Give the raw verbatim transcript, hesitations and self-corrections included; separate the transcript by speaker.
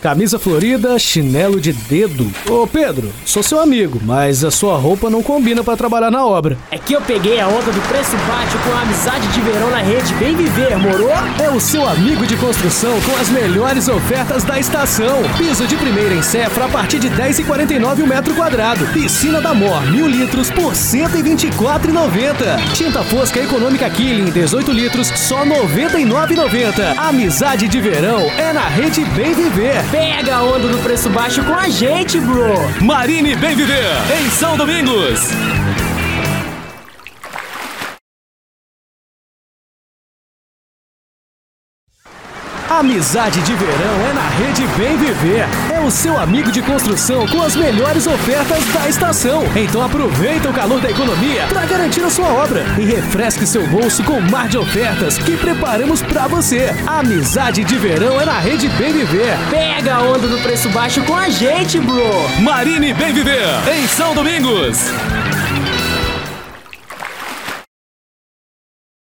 Speaker 1: camisa florida, chinelo de dedo. Ô Pedro, sou seu amigo, mas a sua roupa não combina pra trabalhar na obra.
Speaker 2: É que eu peguei a onda do preço baixo com a amizade de verão na rede Bem Viver, moro?
Speaker 1: É o seu amigo de construção com as melhores ofertas da estação. Piso de primeira em Cefra a partir de dez reais e quarenta e nove centavos o metro quadrado. Piscina da Mor, mil litros por cento e vinte e quatro reais e noventa centavos. Tinta Fosca Econômica Killing, dezoito litros, só noventa e nove reais e noventa centavos. Amizade de verão é na rede Bem Viver.
Speaker 2: Pega a onda do preço baixo com a gente, bro.
Speaker 3: Marine Bem Viver, em São Domingos.
Speaker 1: Amizade de verão é na rede Bem Viver. É o seu amigo de construção com as melhores ofertas da estação. Então aproveita o calor da economia para garantir a sua obra e refresque seu bolso com um mar de ofertas que preparamos para você. Amizade de verão é na rede Bem Viver.
Speaker 2: Pega a onda do preço baixo com a gente, bro.
Speaker 3: Marine Bem Viver, em São Domingos.